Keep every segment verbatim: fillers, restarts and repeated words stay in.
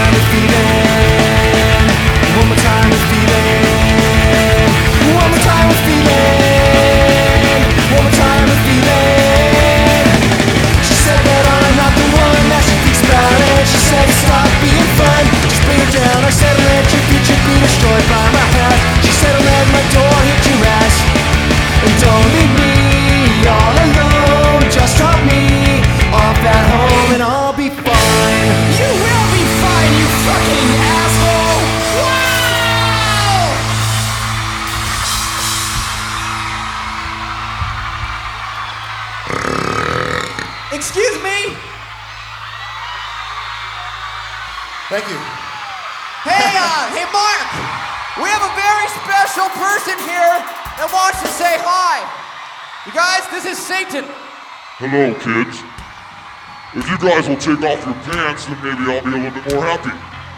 time with feeling. One more time with feeling. One more time with feeling. One more time with feeling. She said that I'm not the one that she thinks about it. She said stop being fun, just bring it down. I said let your future be destroyed by my past. She said let my door hit your ass. And don't leave me all alone. Just drop me off at home and I'll be fine. You will be fine, you fucking asshole! Wow! Excuse me? Thank you. Hey, uh, hey Mark! We have a very special person here that wants to say hi. You guys, this is Satan. Hello, kids. If you guys will take off your pants, then maybe I'll be a little bit more happy.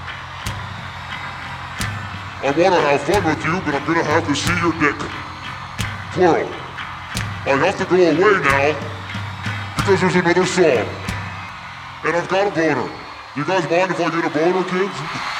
I want to have fun with you, but I'm going to have to see your dick. Plural. I have to go away now, because there's another song. And I've got a boner. You guys mind if I get a boner, kids?